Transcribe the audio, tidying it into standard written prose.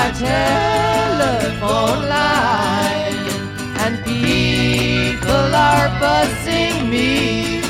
my telephone line, and people are buzzing me